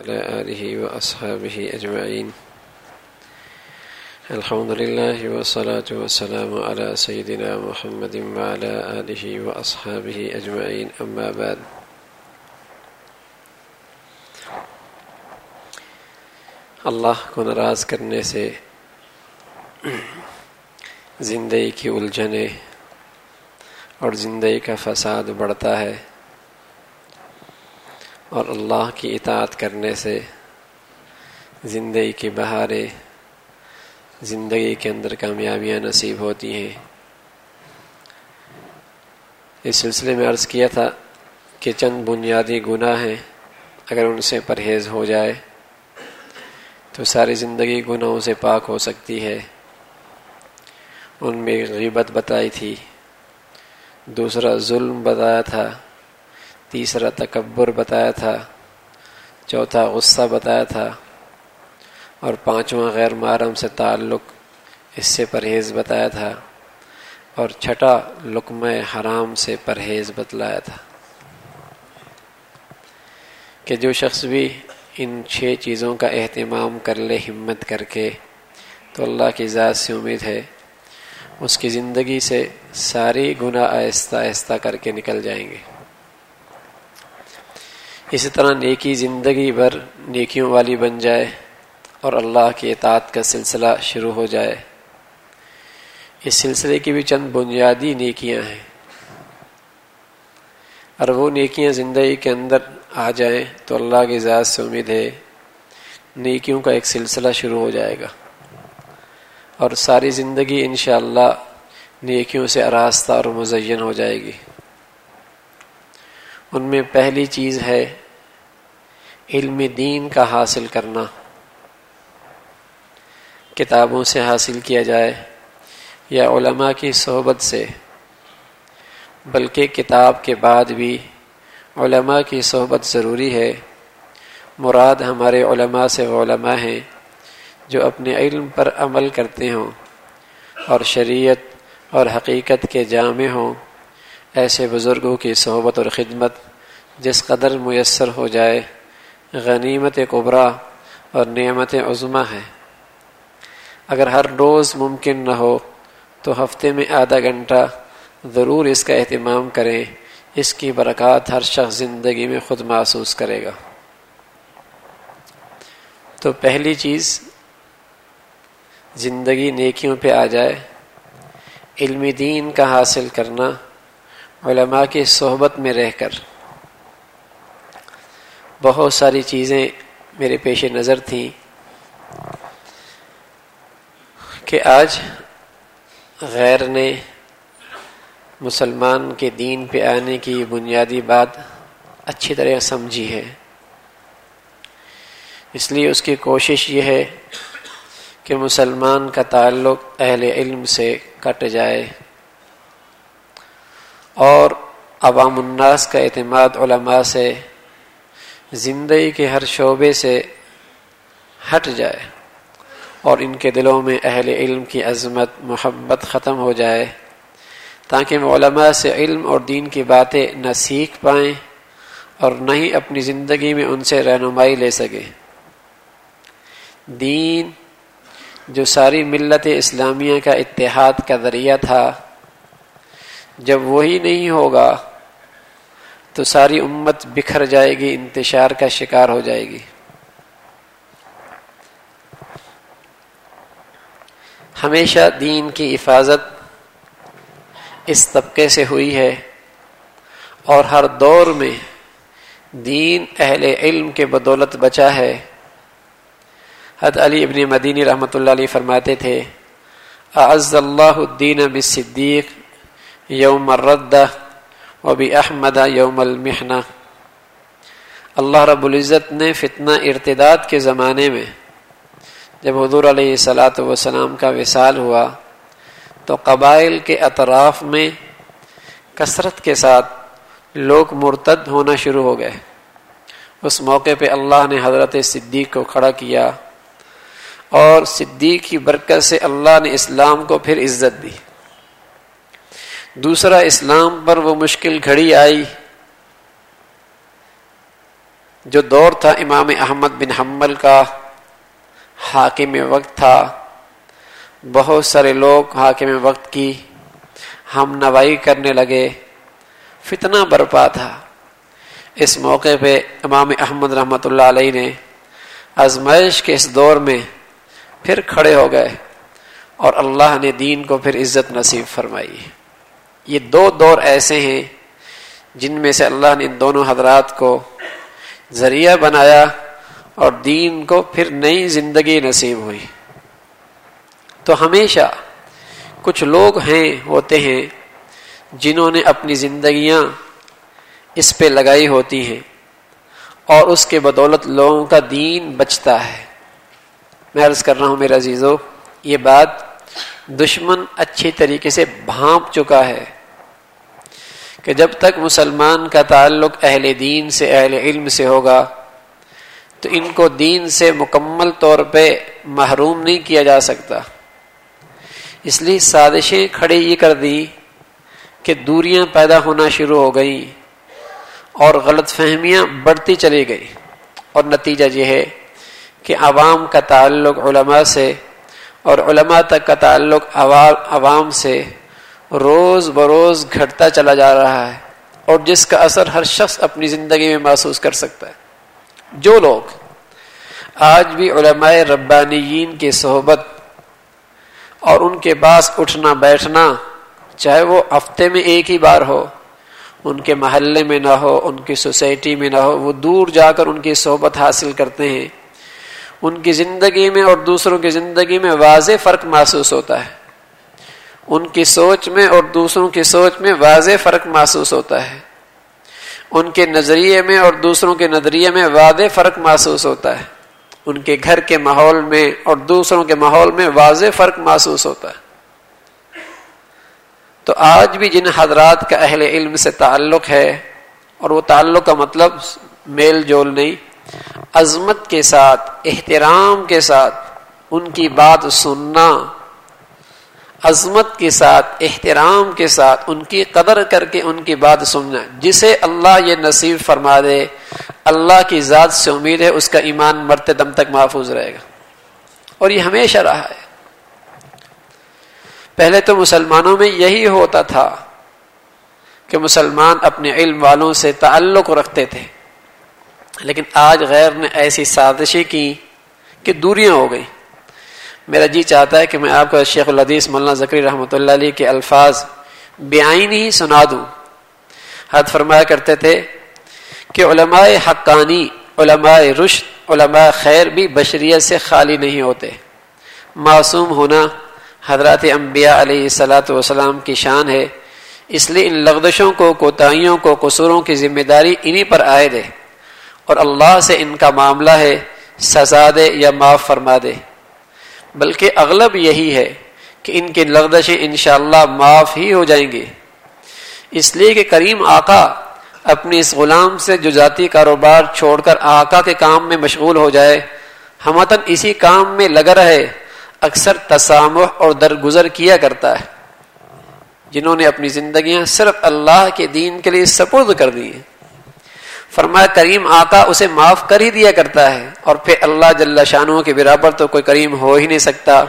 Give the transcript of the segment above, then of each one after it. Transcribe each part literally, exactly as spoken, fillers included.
وعلى آله وأصحابه أجمعين. الحمد لله والصلاة والسلام على سيدنا محمد وعلى آله وأصحابه أجمعين. أما بعد. اللہ کو ناراض کرنے سے زندگی کی الجھنیں اور زندگی کا فساد بڑھتا ہے، اور اللہ کی اطاعت کرنے سے زندگی کی بہاریں، زندگی کے اندر کامیابیاں نصیب ہوتی ہیں۔ اس سلسلے میں عرض کیا تھا کہ چند بنیادی گناہ ہیں، اگر ان سے پرہیز ہو جائے تو ساری زندگی گناہوں سے پاک ہو سکتی ہے۔ ان میں غیبت بتائی تھی، دوسرا ظلم بتایا تھا، تیسرا تکبر بتایا تھا، چوتھا غصہ بتایا تھا، اور پانچواں غیر محرم سے تعلق، اس سے پرہیز بتایا تھا، اور چھٹا لقمہ حرام سے پرہیز بتلایا تھا کہ جو شخص بھی ان چھ چیزوں کا اہتمام کر لے ہمت کر کے، تو اللہ کی ذات سے امید ہے اس کی زندگی سے ساری گناہ آہستہ آہستہ کر کے نکل جائیں گے۔ اسی طرح نیکی زندگی بھر نیکیوں والی بن جائے اور اللہ کی اطاعت کا سلسلہ شروع ہو جائے۔ اس سلسلے کی بھی چند بنیادی نیکیاں ہیں، اور وہ نیکیاں زندگی کے اندر آ جائیں تو اللہ کی ذات سے امید ہے نیکیوں کا ایک سلسلہ شروع ہو جائے گا، اور ساری زندگی انشاءاللہ نیکیوں سے آراستہ اور مزین ہو جائے گی۔ ان میں پہلی چیز ہے علم دین کا حاصل کرنا، کتابوں سے حاصل کیا جائے یا علماء کی صحبت سے، بلکہ کتاب کے بعد بھی علماء کی صحبت ضروری ہے۔ مراد ہمارے علماء سے وہ علماء ہیں جو اپنے علم پر عمل کرتے ہوں اور شریعت اور حقیقت کے جامع ہوں۔ ایسے بزرگوں کی صحبت اور خدمت جس قدر میسر ہو جائے غنیمت کبریٰ اور نعمت عظمیٰ ہے۔ اگر ہر روز ممکن نہ ہو تو ہفتے میں آدھا گھنٹہ ضرور اس کا اہتمام کریں، اس کی برکات ہر شخص زندگی میں خود محسوس کرے گا۔ تو پہلی چیز زندگی نیکیوں پہ آ جائے، علم دین کا حاصل کرنا، علماء کی صحبت میں رہ کر۔ بہت ساری چیزیں میرے پیش نظر تھیں کہ آج غیر نے مسلمان کے دین پہ آنے کی بنیادی بات اچھی طرح سمجھی ہے، اس لیے اس کی کوشش یہ ہے کہ مسلمان کا تعلق اہل علم سے کٹ جائے اور عوام الناس کا اعتماد علماء سے زندگی کے ہر شعبے سے ہٹ جائے، اور ان کے دلوں میں اہل علم کی عظمت محبت ختم ہو جائے، تاکہ وہ علماء سے علم اور دین کی باتیں نہ سیکھ پائیں اور نہ ہی اپنی زندگی میں ان سے رہنمائی لے سکیں۔ دین جو ساری ملت اسلامیہ کا اتحاد کا ذریعہ تھا، جب وہی نہیں ہوگا تو ساری امت بکھر جائے گی، انتشار کا شکار ہو جائے گی۔ ہمیشہ دین کی حفاظت اس طبقے سے ہوئی ہے، اور ہر دور میں دین اہل علم کے بدولت بچا ہے۔ حضرت علی ابن مدینی رحمۃ اللہ علیہ فرماتے تھے، اعز اللہ الدین بالصدیق یوم الردہ وباحمد یوم المحنہ۔ اللہ رب العزت نے فتنہ ارتداد کے زمانے میں جب حضور علیہ الصلاۃ والسلام کا وصال ہوا تو قبائل کے اطراف میں کثرت کے ساتھ لوگ مرتد ہونا شروع ہو گئے۔ اس موقع پہ اللہ نے حضرت صدیق کو کھڑا کیا، اور صدیق کی برکت سے اللہ نے اسلام کو پھر عزت دی۔ دوسرا، اسلام پر وہ مشکل گھڑی آئی جو دور تھا امام احمد بن حنبل کا، حاکم وقت تھا، بہت سارے لوگ حاکم وقت کی ہم نوائی کرنے لگے، فتنہ برپا تھا۔ اس موقع پہ امام احمد رحمۃ اللہ علیہ نے آزمائش کے اس دور میں پھر کھڑے ہو گئے اور اللہ نے دین کو پھر عزت نصیب فرمائی۔ یہ دو دور ایسے ہیں جن میں سے اللہ نے ان دونوں حضرات کو ذریعہ بنایا اور دین کو پھر نئی زندگی نصیب ہوئی۔ تو ہمیشہ کچھ لوگ ہیں ہوتے ہیں جنہوں نے اپنی زندگیاں اس پہ لگائی ہوتی ہیں اور اس کے بدولت لوگوں کا دین بچتا ہے۔ میں عرض کر رہا ہوں میرے عزیزو، یہ بات دشمن اچھی طریقے سے بھانپ چکا ہے کہ جب تک مسلمان کا تعلق اہل دین سے، اہل علم سے ہوگا تو ان کو دین سے مکمل طور پہ محروم نہیں کیا جا سکتا۔ اس لیے سازشیں کھڑی یہ کر دی کہ دوریاں پیدا ہونا شروع ہو گئیں اور غلط فہمیاں بڑھتی چلی گئی، اور نتیجہ یہ ہے کہ عوام کا تعلق علماء سے اور علماء تک کا تعلق عوام سے روز بروز گھٹتا چلا جا رہا ہے، اور جس کا اثر ہر شخص اپنی زندگی میں محسوس کر سکتا ہے۔ جو لوگ آج بھی علماء ربانیین کی صحبت اور ان کے پاس اٹھنا بیٹھنا، چاہے وہ ہفتے میں ایک ہی بار ہو، ان کے محلے میں نہ ہو، ان کی سوسائٹی میں نہ ہو، وہ دور جا کر ان کی صحبت حاصل کرتے ہیں، ان کی زندگی میں اور دوسروں کی زندگی میں واضح فرق محسوس ہوتا ہے، ان کی سوچ میں اور دوسروں کی سوچ میں واضح فرق محسوس ہوتا ہے، ان کے نظریے میں اور دوسروں کے نظریے میں واضح فرق محسوس ہوتا ہے، ان کے گھر کے ماحول میں اور دوسروں کے ماحول میں واضح فرق محسوس ہوتا ہے۔ تو آج بھی جن حضرات کا اہل علم سے تعلق ہے، اور وہ تعلق کا مطلب میل جول نہیں، عظمت کے ساتھ، احترام کے ساتھ ان کی بات سننا، عظمت کے ساتھ، احترام کے ساتھ ان کی قدر کر کے ان کی بات سننا، جسے اللہ یہ نصیب فرما دے، اللہ کی ذات سے امید ہے اس کا ایمان مرتے دم تک محفوظ رہے گا، اور یہ ہمیشہ رہا ہے۔ پہلے تو مسلمانوں میں یہی ہوتا تھا کہ مسلمان اپنے علم والوں سے تعلق رکھتے تھے، لیکن آج غیر نے ایسی سازشیں کی کہ دوریاں ہو گئی۔ میرا جی چاہتا ہے کہ میں آپ کو شیخ الحدیث مولانا زکری رحمۃ اللہ علیہ کے الفاظ بعین ہی سنا دوں۔ حضرت فرمایا کرتے تھے کہ علماء حقانی، علماء رشد، علماء خیر بھی بشریت سے خالی نہیں ہوتے۔ معصوم ہونا حضرات انبیاء علیہ الصلاۃ والسلام کی شان ہے، اس لیے ان لغزشوں کو، کوتاہیوں کو، قصوروں کی ذمہ داری انہی پر عائد ہے، اور اللہ سے ان کا معاملہ ہے سزا دے یا معاف فرما دے، بلکہ اغلب یہی ہے کہ ان کی لغزشیں انشاءاللہ معاف ہی ہو جائیں گی، اس لیے کہ کریم آقا اپنے اس غلام سے جو ذاتی کاروبار چھوڑ کر آقا کے کام میں مشغول ہو جائے، ہمتاً اسی کام میں لگا رہے، اکثر تسامح اور درگزر کیا کرتا ہے۔ جنہوں نے اپنی زندگیاں صرف اللہ کے دین کے لیے سپرد کر دی ہیں، فرمایا کریم آقا اسے معاف کر ہی دیا کرتا ہے، اور پھر اللہ جل شانہ کے برابر تو کوئی کریم ہو ہی نہیں سکتا۔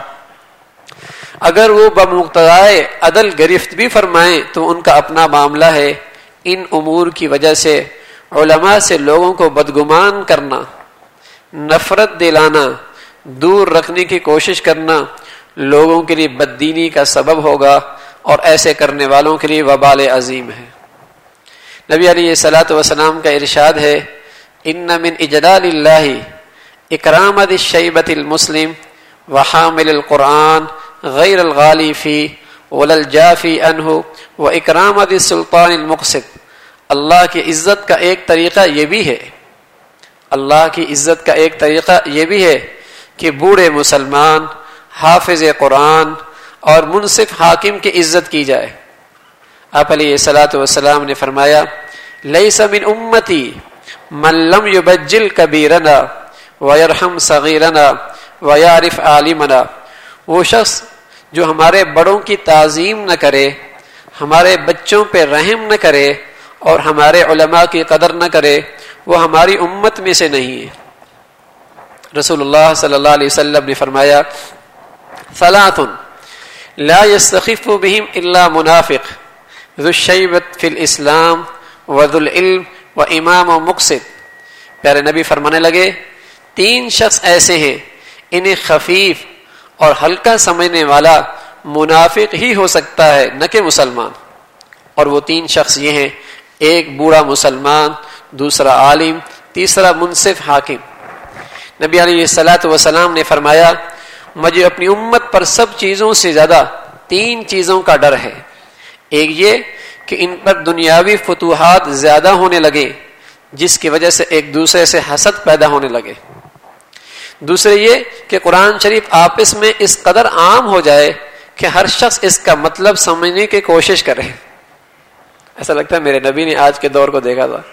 اگر وہ بمقتضائے عدل گرفت بھی فرمائیں تو ان کا اپنا معاملہ ہے۔ ان امور کی وجہ سے علماء سے لوگوں کو بدگمان کرنا، نفرت دلانا، دور رکھنے کی کوشش کرنا لوگوں کے لیے بددینی کا سبب ہوگا، اور ایسے کرنے والوں کے لیے وبال عظیم ہے۔ نبی علیہ الصلوۃ والسلام کا ارشاد ہے، ان من اجلال اللہ اکرام ذی الشیبۃ المسلم وحامل القرآن غیر الغالی فی ولا الجافی عنہ واکرام ذی السلطان المقسط۔ اللہ کی عزت کا ایک طریقہ یہ بھی ہے، اللہ کی عزت کا ایک طریقہ یہ بھی ہے کہ بوڑھے مسلمان، حافظ قرآن اور منصف حاکم کی عزت کی جائے۔ آپ علیہ الصلوۃ والسلام نے فرمایا، لیس من امتی من لم یبجل کبیرنا ویرحم صغیرنا ویعرف عالمنا۔ وہ شخص جو ہمارے بڑوں کی تعظیم نہ کرے، ہمارے بچوں پہ رحم نہ کرے، اور ہمارے علماء کی قدر نہ کرے، وہ ہماری امت میں سے نہیں ہے۔ رسول اللہ صلی اللہ علیہ وسلم نے فرمایا ثلاث لا يستخف بهم الا منافق ذو الشیبۃ فی الاسلام وذو العلم وامام مقصد۔ پیارے نبی فرمانے لگے تین شخص ایسے ہیں انہیں خفیف اور ہلکا سمجھنے والا منافق ہی ہو سکتا ہے نہ کہ مسلمان، اور وہ تین شخص یہ ہیں، ایک بوڑھا مسلمان، دوسرا عالم، تیسرا منصف حاکم۔ نبی علیہ الصلوۃ والسلام نے فرمایا مجھے اپنی امت پر سب چیزوں سے زیادہ تین چیزوں کا ڈر ہے، ایک یہ کہ ان پر دنیاوی فتوحات زیادہ ہونے لگے جس کی وجہ سے ایک دوسرے سے حسد پیدا ہونے لگے، دوسرے یہ کہ قرآن شریف آپس میں اس قدر عام ہو جائے کہ ہر شخص اس کا مطلب سمجھنے کی کوشش کرے۔ ایسا لگتا ہے میرے نبی نے آج کے دور کو دیکھا تھا،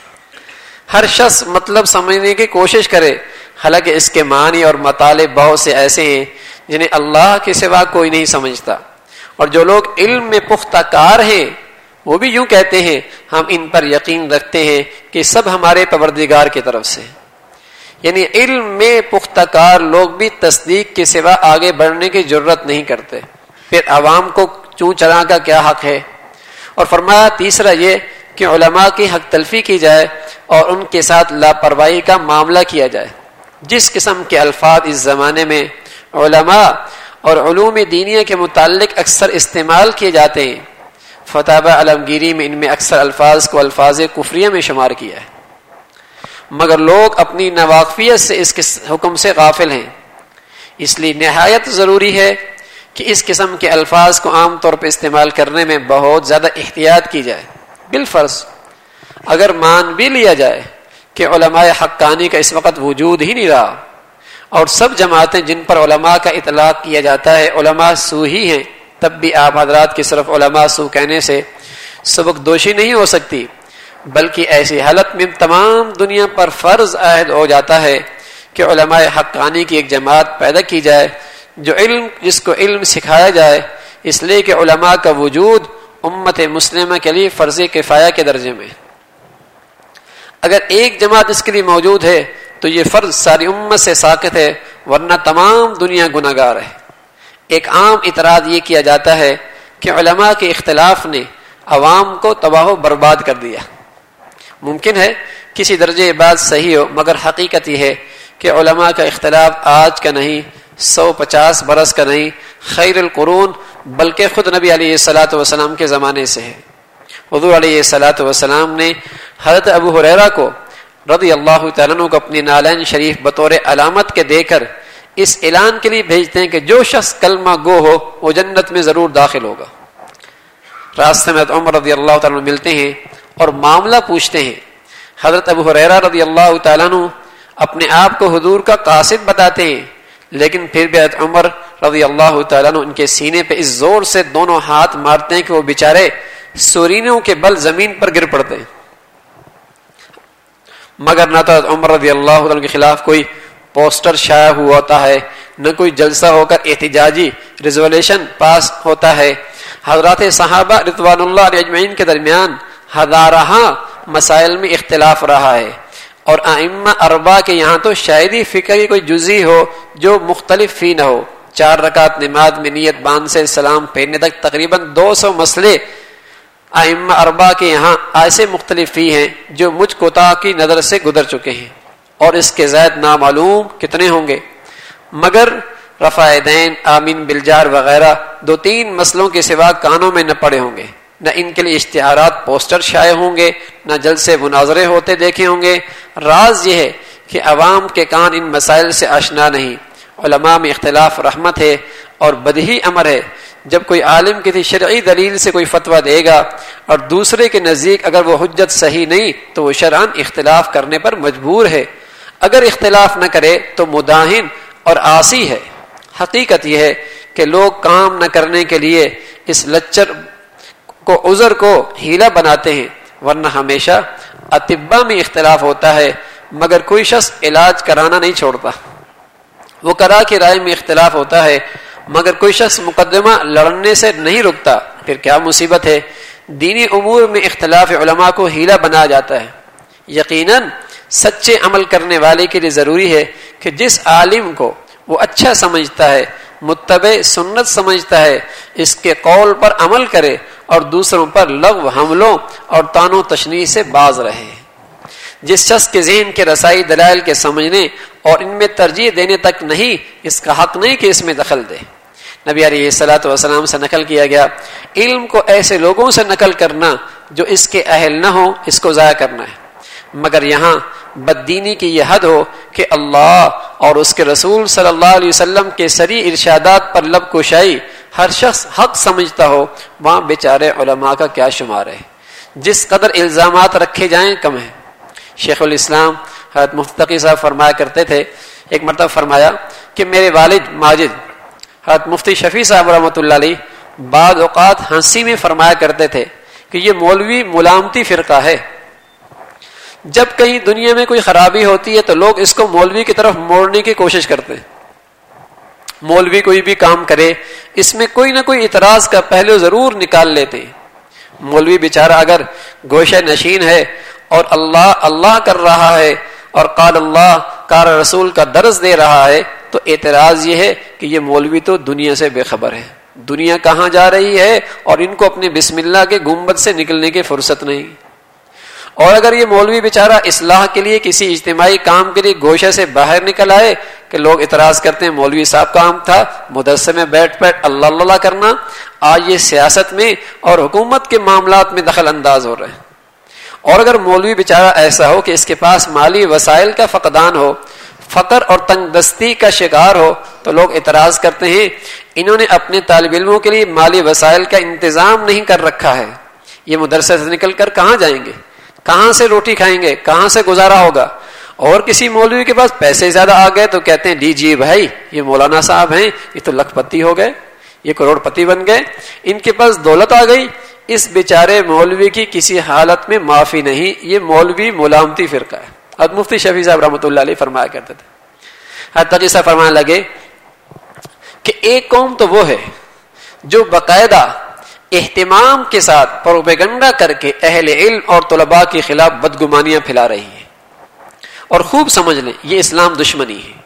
ہر شخص مطلب سمجھنے کی کوشش کرے، حالانکہ اس کے معنی اور مطالب بہت سے ایسے ہیں جنہیں اللہ کے سوا کوئی نہیں سمجھتا، اور جو لوگ علم میں پختہ کار ہیں وہ بھی یوں کہتے ہیں ہم ان پر یقین رکھتے ہیں کہ سب ہمارے پروردگار کی طرف سے۔ یعنی علم میں پختہ کار لوگ بھی تصدیق کے سوا آگے بڑھنے کی جرت نہیں کرتے، پھر عوام کو چوں چرا کا کیا حق ہے؟ اور فرمایا تیسرا یہ کہ علماء کی حق تلفی کی جائے اور ان کے ساتھ لاپرواہی کا معاملہ کیا جائے۔ جس قسم کے الفاظ اس زمانے میں علماء اور علوم دینیہ کے متعلق اکثر استعمال کیے جاتے ہیں، فتاوی عالمگیری میں ان میں اکثر الفاظ کو الفاظ کفریہ میں شمار کیا ہے، مگر لوگ اپنی ناواقفیت سے اس کے حکم سے غافل ہیں۔ اس لیے نہایت ضروری ہے کہ اس قسم کے الفاظ کو عام طور پر استعمال کرنے میں بہت زیادہ احتیاط کی جائے۔ بالفرض اگر مان بھی لیا جائے کہ علماء حقانی کا اس وقت وجود ہی نہیں رہا اور سب جماعتیں جن پر علماء کا اطلاق کیا جاتا ہے علماء سو ہی ہیں، تب بھی آپ حضرات کی صرف علماء سو کہنے سے سبق دوشی نہیں ہو سکتی، بلکہ ایسی حالت میں تمام دنیا پر فرض عائد ہو جاتا ہے کہ علماء حقانی کی ایک جماعت پیدا کی جائے جو علم جس کو علم سکھایا جائے، اس لیے کہ علماء کا وجود امت مسلمہ کے لیے فرض کفایہ کے درجے میں۔ اگر ایک جماعت اس کے لیے موجود ہے تو یہ فرض ساری امت سے ساقط ہے، ورنہ تمام دنیا گناہگار ہے۔ ایک عام اعتراض یہ کیا جاتا ہے کہ علماء کے اختلاف نے عوام کو تباہ و برباد کر دیا۔ ممکن ہے کسی درجے بات صحیح ہو، مگر حقیقت یہ ہے کہ علماء کا اختلاف آج کا نہیں، سو پچاس برس کا نہیں، خیر القرون بلکہ خود نبی علیہ الصلاۃ والسلام کے زمانے سے ہے۔ حضور علیہ الصلاۃ والسلام نے حضرت ابو ہریرہ کو رضی اللہ تعالیٰ عنہ کو اپنی نالین شریف بطور علامت کے دے کر اس اعلان کے لیے بھیجتے ہیں کہ جو شخص کلمہ گو ہو وہ جنت میں ضرور داخل ہوگا۔ راستے میں عمر رضی اللہ تعالیٰ عنہ ملتے ہیں اور معاملہ پوچھتے ہیں۔ حضرت ابو ہریرہ رضی اللہ تعالیٰ عنہ اپنے آپ کو حضور کا قاصد بتاتے ہیں، لیکن پھر بھی حضرت عمر رضی اللہ تعالیٰ عنہ ان کے سینے پہ اس زور سے دونوں ہاتھ مارتے ہیں کہ وہ بیچارے سورینوں کے بل زمین پر گر پڑتے ہیں، مگر نہ تو حضرت عمر رضی اللہ عنہ کے خلاف کوئی پوسٹر شائع ہوا ہوتا ہے، نہ کوئی جلسہ ہو کر احتجاجی ریزولوشن پاس ہوتا ہے۔ حضرات صحابہ رضوان اللہ علیہ اجمعین کے درمیان ہزارہ مسائل میں اختلاف رہا ہے، اور ائمہ اربعہ کے یہاں تو شاید ہی فقہ کی کوئی جزئی ہو جو مختلف فی نہ ہو۔ چار رکعت نماز میں نیت باندھ سے سلام پھیرنے تک تقریباً دو سو مسئلے ائمہ اربعہ کے یہاں ایسے مختلف فی ہیں جو مجھ کوتا کی نظر سے گزر چکے ہیں، اور اس کے زائد نامعلوم کتنے ہوں گے، مگر رفع دین، آمین بالجار وغیرہ دو تین مسئلوں کے سوا کانوں میں نہ پڑے ہوں گے، نہ ان کے لیے اشتہارات پوسٹر شائع ہوں گے، نہ جلسے مناظرے ہوتے دیکھے ہوں گے۔ راز یہ ہے کہ عوام کے کان ان مسائل سے آشنا نہیں۔ علماء میں اختلاف رحمت ہے اور بدیہی امر ہے۔ جب کوئی عالم کسی شرعی دلیل سے کوئی فتویٰ دے گا اور دوسرے کے نزدیک اگر وہ حجت صحیح نہیں تو وہ شرعاً اختلاف کرنے پر مجبور ہے، اگر اختلاف نہ کرے تو مداہن اور عاصی ہے۔ حقیقت یہ ہے کہ لوگ کام نہ کرنے کے لیے اس لچر کو عذر کو ہیلا بناتے ہیں، ورنہ ہمیشہ اطباء میں اختلاف ہوتا ہے مگر کوئی شخص علاج کرانا نہیں چھوڑتا، وہ کرا کی رائے میں اختلاف ہوتا ہے مگر کوئی شخص مقدمہ لڑنے سے نہیں رکتا۔ پھر کیا مصیبت ہے، دینی امور میں اختلاف علماء کو ہیلا بنایا جاتا ہے۔ یقیناً سچے عمل کرنے والے کے لیے ضروری ہے کہ جس عالم کو وہ اچھا سمجھتا ہے، متبع سنت سمجھتا ہے، اس کے قول پر عمل کرے اور دوسروں پر لغو حملوں اور طعنوں تشنیع سے باز رہے۔ جس شخص کے ذہن کے رسائی دلائل کے سمجھنے اور ان میں ترجیح دینے تک نہیں، اس کا حق نہیں کہ اس میں دخل دے۔ نبی علیہ الصلوۃ والسلام سے نقل کیا گیا، علم کو ایسے لوگوں سے نقل کرنا جو اس کے اہل نہ ہو، اس کو ضائع کرنا ہے، مگر یہاں بددینی کی یہ حد ہو کہ اللہ اور اس کے رسول صلی اللہ علیہ وسلم کے صریح ارشادات پر لب کشائی ہر شخص حق سمجھتا ہو، وہاں بیچارے علماء کا کیا شمار ہے۔ جس قدر الزامات رکھے جائیں کم ہے۔ شیخ الاسلام حضرت مفتی تقی صاحب فرمایا کرتے تھے، ایک مرتبہ فرمایا کہ میرے والد ماجد حضرت مفتی شفیع صاحب رحمۃ اللہ علیہ بعض اوقات ہنسی میں فرمایا کرتے تھے کہ یہ مولوی ملامتی فرقہ ہے، جب کہیں دنیا میں کوئی خرابی ہوتی ہے تو لوگ اس کو مولوی کی طرف موڑنے کی کوشش کرتے ہیں۔ مولوی کوئی بھی کام کرے اس میں کوئی نہ کوئی اعتراض کا پہلو ضرور نکال لیتے ہیں۔ مولوی بیچارہ اگر گوشہ نشین ہے اور اللہ اللہ کر رہا ہے اور قال اللہ قال رسول کا درس دے رہا ہے تو اعتراض یہ ہے کہ یہ مولوی تو دنیا سے بے خبر ہے، دنیا کہاں جا رہی ہے اور ان کو اپنے بسم اللہ کے گنبد سے نکلنے کی فرصت نہیں۔ اور اگر یہ مولوی بیچارہ اصلاح کے لیے کسی اجتماعی کام کے لیے گوشہ سے باہر نکل آئے کہ لوگ اعتراض کرتے ہیں مولوی صاحب کام تھا مدرسے میں بیٹھ بیٹھ اللہ اللہ کرنا، آج یہ سیاست میں اور حکومت کے معاملات میں دخل انداز ہو رہے ہیں۔ اور اگر مولوی بیچارہ ایسا ہو کہ اس کے پاس مالی وسائل کا فقدان ہو، فقر اور تنگ دستی کا شکار ہو، تو لوگ اعتراض کرتے ہیں انہوں نے اپنے طالب علموں کے لیے مالی وسائل کا انتظام نہیں کر رکھا ہے، یہ مدرسے سے نکل کر کہاں جائیں گے، کہاں سے روٹی کھائیں گے، کہاں سے گزارا ہوگا۔ اور کسی مولوی کے پاس پیسے زیادہ آ گئے تو کہتے ہیں لیجیے بھائی یہ مولانا صاحب ہیں، یہ تو لکھ پتی ہو گئے، یہ کروڑ پتی بن گئے، ان کے پاس دولت آ گئی۔ اس بیچارے مولوی کی کسی حالت میں معافی نہیں، یہ مولوی ملامتی فرقہ ہے۔ حضرت مفتی شفیع صاحب رحمۃ اللہ علیہ فرمایا کرتے تھے، حضرت تقی صاحب فرمانے لگے کہ ایک قوم تو وہ ہے جو باقاعدہ اہتمام کے ساتھ پروپیگنڈا کر کے اہل علم اور طلباء کے خلاف بدگمانیاں پھیلا رہی ہے، اور خوب سمجھ لیں یہ اسلام دشمنی ہے،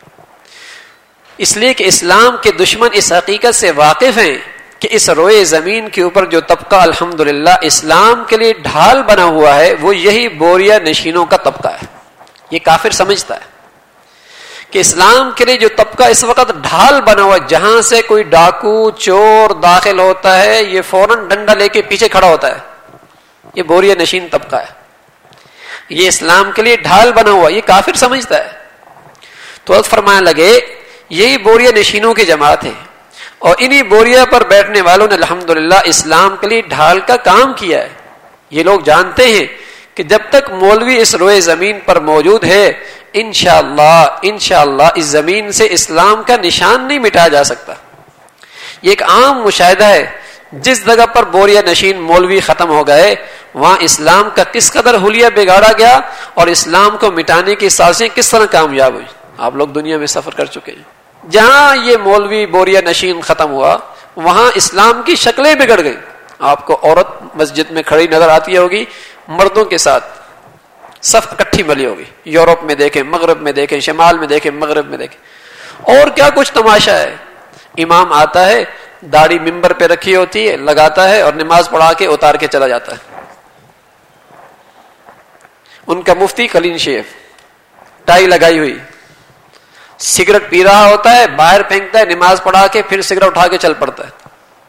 اس لیے کہ اسلام کے دشمن اس حقیقت سے واقف ہیں کہ اس روئے زمین کے اوپر جو طبقہ الحمدللہ اسلام کے لیے ڈھال بنا ہوا ہے وہ یہی بوریا نشینوں کا طبقہ ہے۔ یہ کافر سمجھتا ہے کہ اسلام کے لیے جو طبقہ اس وقت ڈھال بنا ہوا ہے، جہاں سے کوئی ڈاکو چور داخل ہوتا ہے یہ فوراً ڈنڈا لے کے پیچھے کھڑا ہوتا ہے، یہ بوریا نشین طبقہ ہے، یہ اسلام کے لیے ڈھال بنا ہوا، یہ کافر سمجھتا ہے۔ تو حضرت فرمانے لگے یہی بوریا نشینوں کی جماعت ہے، اور انہی بوریا پر بیٹھنے والوں نے الحمدللہ اسلام کے لیے ڈھال کا کام کیا ہے۔ یہ لوگ جانتے ہیں کہ جب تک مولوی اس روئے زمین پر موجود ہے انشاءاللہ انشاءاللہ اس زمین سے اسلام کا نشان نہیں مٹایا جا سکتا۔ یہ ایک عام مشاہدہ ہے، جس جگہ پر بوریا نشین مولوی ختم ہو گئے وہاں اسلام کا کس قدر حلیہ بگاڑا گیا اور اسلام کو مٹانے کی سازشیں کس طرح کامیاب ہوئی۔ آپ لوگ دنیا میں سفر کر چکے ہیں، جہاں یہ مولوی بوریا نشین ختم ہوا وہاں اسلام کی شکلیں بگڑ گئیں۔ آپ کو عورت مسجد میں کھڑی نظر آتی ہوگی مردوں کے ساتھ، صف اکٹھی ملی ہوگی، یورپ میں دیکھیں، مغرب میں دیکھیں، شمال میں دیکھیں، مغرب میں دیکھیں، اور کیا کچھ تماشا ہے۔ امام آتا ہے داڑھی ممبر پہ رکھی ہوتی ہے، لگاتا ہے اور نماز پڑھا کے اتار کے چلا جاتا ہے۔ ان کا مفتی کلین شیف، ٹائی لگائی ہوئی، سگریٹ پی رہا ہوتا ہے، باہر پھینکتا ہے، نماز پڑھا کے پھر سگریٹ اٹھا کے چل پڑتا ہے۔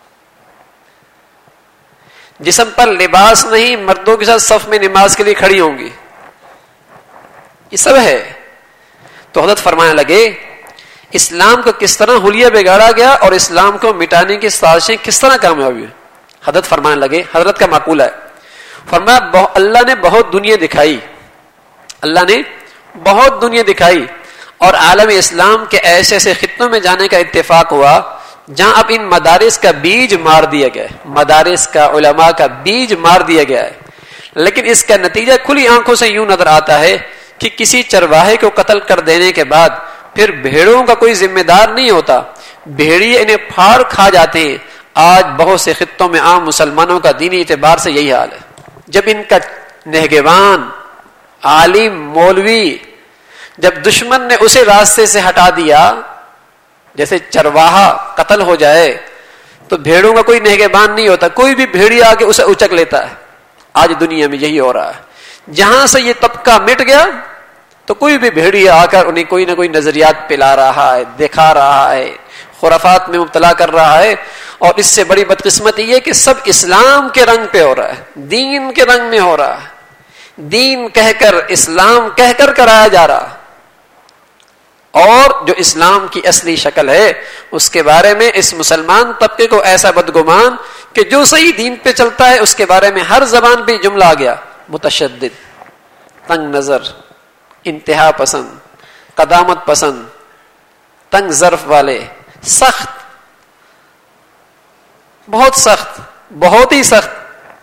جسم پر لباس نہیں، مردوں کے ساتھ صف میں نماز کے لیے کھڑی ہوں گی، یہ سب ہے۔ تو حضرت فرمانے لگے اسلام کو کس طرح حلیہ بگاڑا گیا اور اسلام کو مٹانے کی سازشیں کس طرح کامیاب ہوئی۔ حضرت فرمانے لگے، حضرت کا معقولہ ہے، فرمایا اللہ نے بہت دنیا دکھائی، اللہ نے بہت دنیا دکھائی اور عالم اسلام کے ایسے ایسے خطوں میں جانے کا اتفاق ہوا جہاں اب ان مدارس کا بیج مار دیا گیا ہے، مدارس کا علماء کا بیج مار دیا گیا ہے، لیکن اس کا نتیجہ کھلی آنکھوں سے یوں نظر آتا ہے کہ کسی چرواہے کو قتل کر دینے کے بعد پھر بھیڑوں کا کوئی ذمہ دار نہیں ہوتا، بھیڑیے انہیں پھاڑ کھا جاتے ہیں۔ آج بہت سے خطوں میں عام مسلمانوں کا دینی اعتبار سے یہی حال ہے، جب ان کا نہگوان عالم مولوی جب دشمن نے اسے راستے سے ہٹا دیا، جیسے چرواہا قتل ہو جائے تو بھیڑوں کا کوئی نگہبان نہیں ہوتا، کوئی بھی بھیڑیا آ کے اسے اچک لیتا ہے. آج دنیا میں یہی ہو رہا ہے. جہاں سے یہ طبقہ مٹ گیا تو کوئی بھی بھیڑیا آ کر انہیں کوئی نہ کوئی نظریات پلا رہا ہے، دکھا رہا ہے، خرافات میں مبتلا کر رہا ہے. اور اس سے بڑی بدقسمتی یہ کہ سب اسلام کے رنگ پہ ہو رہا ہے، دین کے رنگ میں ہو رہا ہے، دین کہہ کر اسلام کہہ کر کرایا جا رہا. اور جو اسلام کی اصلی شکل ہے اس کے بارے میں اس مسلمان طبقے کو ایسا بدگمان کہ جو صحیح دین پہ چلتا ہے اس کے بارے میں ہر زبان پہ جملہ آ گیا: متشدد، تنگ نظر، انتہا پسند، قدامت پسند، تنگ ظرف والے، سخت، بہت سخت، بہت ہی سخت.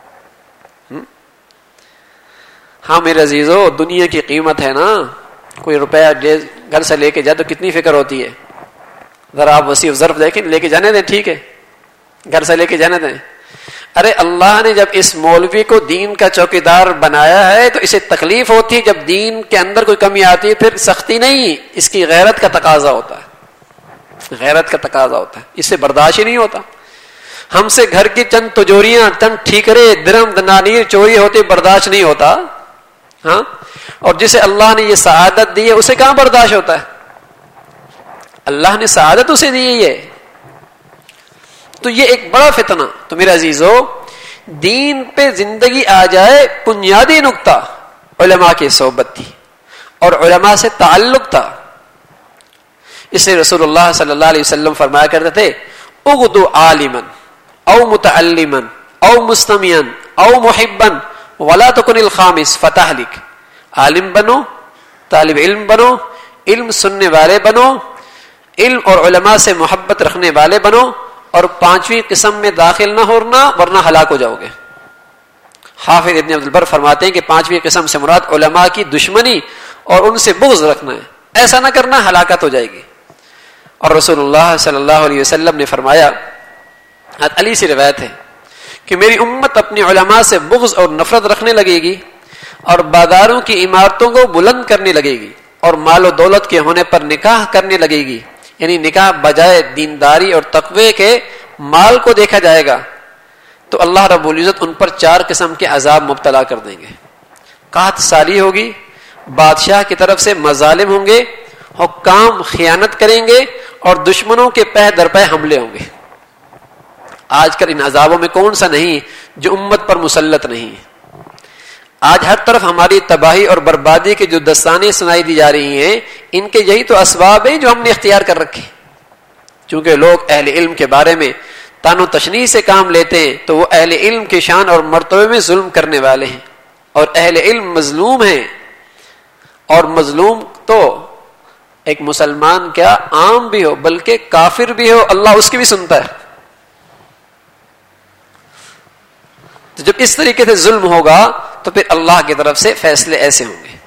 ہاں میرے عزیزو، دنیا کی قیمت ہے نا، کوئی روپیہ گھر سے لے کے جائے تو کتنی فکر ہوتی ہے. ذرا آپ وسیع ظرف دیکھیں، لے کے جانے دیں، ٹھیک ہے، گھر سے لے کے جانے دیں. ارے اللہ نے جب اس مولوی کو دین کا چوکیدار بنایا ہے تو اسے تکلیف ہوتی ہے. جب دین کے اندر کوئی کمی آتی ہے پھر سختی نہیں، اس کی غیرت کا تقاضا ہوتا ہے، غیرت کا تقاضا ہوتا ہے، اس سے برداشت ہی نہیں ہوتا. ہم سے گھر کی چند تجوریاں، چند ٹھیکرے، درم دنانیر چوری ہوتی، برداشت نہیں ہوتا. ہاں، اور جسے اللہ نے یہ سعادت دی ہے اسے کہاں برداشت ہوتا ہے؟ اللہ نے سعادت اسے دی ہے. تو یہ ایک بڑا فتنہ. تو میرے عزیزو، دین پہ زندگی آ جائے، بنیادی نقطہ علماء کی صحبت تھی اور علماء سے تعلق تھا. اس لیے رسول اللہ صلی اللہ علیہ وسلم فرمایا کرتے تھے: اغدو عالما او متعلما او مستمعا او محبا ولا تکن الخامس فتہلک. عالم بنو، طالب علم بنو، علم سننے والے بنو، علم اور علماء سے محبت رکھنے والے بنو، اور پانچویں قسم میں داخل نہ ہونا ورنہ ہلاک ہو جاؤ گے. حافظ ابن عبد البر فرماتے ہیں کہ پانچویں قسم سے مراد علماء کی دشمنی اور ان سے بغض رکھنا ہے. ایسا نہ کرنا، ہلاکت ہو جائے گی. اور رسول اللہ صلی اللہ علیہ وسلم نے فرمایا، علی سے روایت ہے کہ میری امت اپنی علماء سے بغض اور نفرت رکھنے لگے گی اور بازاروں کی عمارتوں کو بلند کرنے لگے گی اور مال و دولت کے ہونے پر نکاح کرنے لگے گی. یعنی نکاح بجائے دینداری اور تقوی کے مال کو دیکھا جائے گا تو اللہ رب العزت ان پر چار قسم کے عذاب مبتلا کر دیں گے. قحط سالی ہوگی، بادشاہ کی طرف سے مظالم ہوں گے، حکام خیانت کریں گے اور دشمنوں کے پہ در پہ حملے ہوں گے. آج کل ان عذابوں میں کون سا نہیں جو امت پر مسلط نہیں. آج ہر طرف ہماری تباہی اور بربادی کے جو دستانے سنائی دی جا رہی ہیں، ان کے یہی تو اسباب ہیں جو ہم نے اختیار کر رکھے. چونکہ لوگ اہل علم کے بارے میں تان و تشنیع سے کام لیتے ہیں تو وہ اہل علم کی شان اور مرتبے میں ظلم کرنے والے ہیں، اور اہل علم مظلوم ہیں. اور مظلوم تو ایک مسلمان کیا عام بھی ہو بلکہ کافر بھی ہو، اللہ اس کی بھی سنتا ہے. تو جب اس طریقے سے ظلم ہوگا تو پھر اللہ کی طرف سے فیصلے ایسے ہوں گے.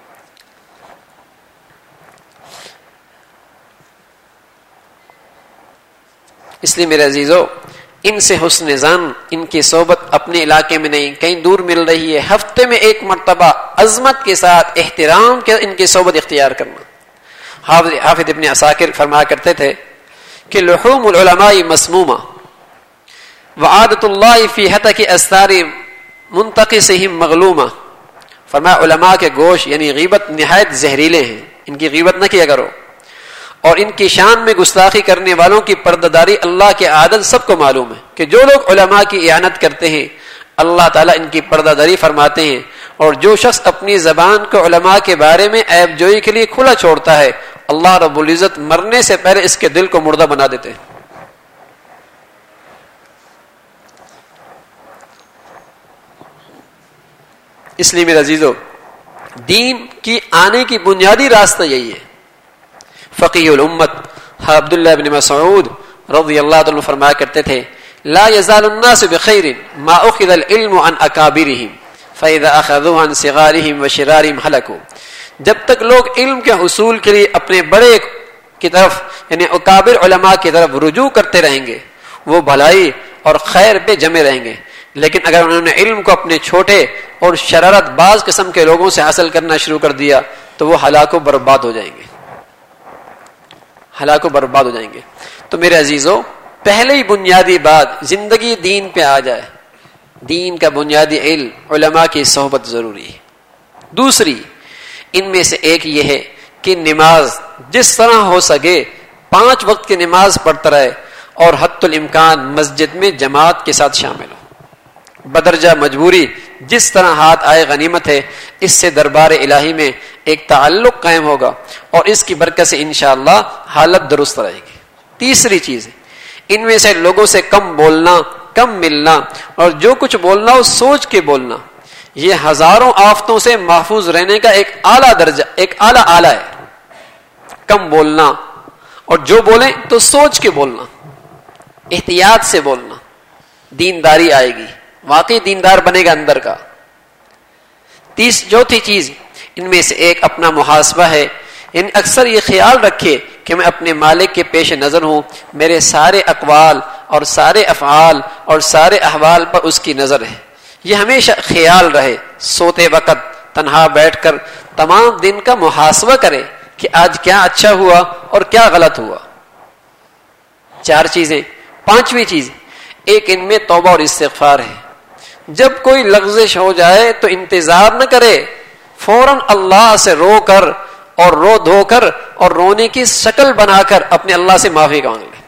اس لیے میرے عزیزو، ان سے حسن ظن، ان کی صحبت اپنے علاقے میں نہیں کہیں دور مل رہی ہے. ہفتے میں ایک مرتبہ عظمت کے ساتھ احترام کے ان کی صحبت اختیار کرنا. حافظ ابن عساکر فرمایا کرتے تھے کہ لحوم العلماء مسمومہ وعادت اللہ فی حتک استار منتقصہم مغلومہ. فرمایا علماء کے گوشت یعنی غیبت نہایت زہریلے ہیں، ان کی غیبت نہ کیا کرو. اور ان کی شان میں گستاخی کرنے والوں کی پردہ اللہ کی عادت سب کو معلوم ہے کہ جو لوگ علماء کی اعانت کرتے ہیں اللہ تعالیٰ ان کی پردہ داری فرماتے ہیں. اور جو شخص اپنی زبان کو علماء کے بارے میں عیب جوئی کے لیے کھلا چھوڑتا ہے اللہ رب العزت مرنے سے پہلے اس کے دل کو مردہ بنا دیتے ہیں. اس لیے میرے عزیزو، دین کی آنے کی بنیادی راستہ یہی ہے. فقیہ الامت عبداللہ بن مسعود رضی اللہ عنہ فرمایا کرتے تھے: لا يزال الناس بخير ما اخذ العلم عن اکابرهم فاذا اخذوه عن صغارهم وشرارهم هلكوا. جب تک لوگ علم کے حصول کے لیے اپنے بڑے کی طرف یعنی اکابر علماء کی طرف رجوع کرتے رہیں گے وہ بھلائی اور خیر پہ جمے رہیں گے، لیکن اگر انہوں نے علم کو اپنے چھوٹے اور شرارت باز قسم کے لوگوں سے حاصل کرنا شروع کر دیا تو وہ ہلاک و برباد ہو جائیں گے، ہلاک و برباد ہو جائیں گے۔ تو میرے عزیزو، پہلے ہی بنیادی بات زندگی دین پہ آ جائے، دین کا بنیادی علم، علماء کی صحبت ضروری ہے۔ دوسری ان میں سے ایک یہ ہے کہ نماز جس طرح ہو سکے پانچ وقت کی نماز پڑھتا رہے اور حتی الامکان مسجد میں جماعت کے ساتھ شامل ہو، بدرجہ مجبوری جس طرح ہاتھ آئے غنیمت ہے، اس سے دربار الہی میں ایک تعلق قائم ہوگا اور اس کی برکت سے انشاءاللہ حالت درست رہے گی۔ تیسری چیز ان میں سے لوگوں سے کم بولنا، کم ملنا، اور جو کچھ بولنا وہ سوچ کے بولنا، یہ ہزاروں آفتوں سے محفوظ رہنے کا ایک اعلیٰ درجہ، ایک اعلیٰ آلہ ہے۔ کم بولنا اور جو بولیں تو سوچ کے بولنا، احتیاط سے بولنا، دینداری آئے گی، واقعی دیندار بنے گا اندر کا۔ تیس چوتھی چیز ان میں سے ایک اپنا محاسبہ ہے، یعنی اکثر یہ خیال رکھے کہ میں اپنے مالک کے پیش نظر ہوں، میرے سارے اقوال اور سارے افعال اور سارے احوال پر اس کی نظر ہے۔ یہ ہمیشہ خیال رہے، سوتے وقت تنہا بیٹھ کر تمام دن کا محاسبہ کرے کہ آج کیا اچھا ہوا اور کیا غلط ہوا۔ چار چیزیں۔ پانچویں چیز ایک ان میں توبہ اور استغفار ہے۔ جب کوئی لغزش ہو جائے تو انتظار نہ کرے، فوراً اللہ سے رو کر اور رو دھو کر اور رونے کی شکل بنا کر اپنے اللہ سے معافی مانگ لے۔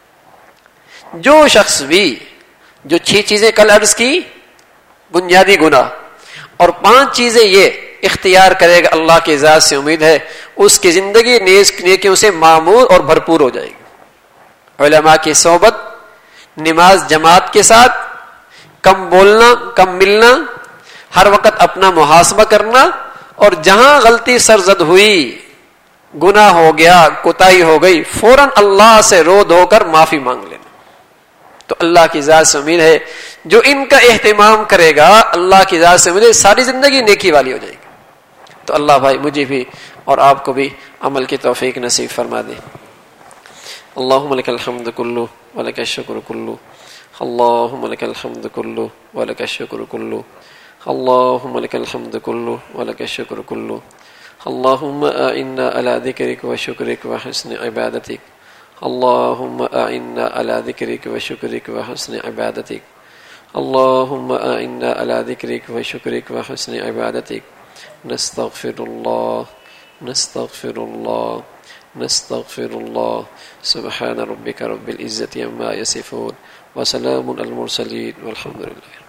جو شخص بھی جو چھ چیزیں کل عرض کی، بنیادی گناہ اور پانچ چیزیں یہ اختیار کرے گا، اللہ کی ذات سے امید ہے اس کی زندگی نیکیوں سے معمور اور بھرپور ہو جائے گی۔ علماء کی صحبت، نماز جماعت کے ساتھ، کم بولنا، کم ملنا، ہر وقت اپنا محاسبہ کرنا، اور جہاں غلطی سرزد ہوئی، گناہ ہو گیا، کوتاہی ہو گئی، فوراً اللہ سے رو دھو کر معافی مانگ لینا۔ تو اللہ کی ذات سے امید ہے جو ان کا اہتمام کرے گا، اللہ کی ذات سے امید ہے ساری زندگی نیکی والی ہو جائے گی۔ تو اللہ بھائی مجھے بھی اور آپ کو بھی عمل کی توفیق نصیب فرما دے۔ اللہم لک الحمد کلہ ولک الشکر کلہ، اللہم لک الحمد کلہ ولک الشکر کلہ، اللہم لک الحمد کلہ ولک الشکر کلہ، اللہم اعنا علی ذکرک و شکرک و حسن عبادتک، اللہم اعنا علی ذکرک و شکرک و حسن عبادتک، اللہم اعنا علی ذکرک و شکرک و حسن عبادتک، نستغفر اللہ نستغفر اللہ نستغفر اللہ، سبحان ربک رب العزة عما یصفون وسلام علی المرسلین والحمد للہ۔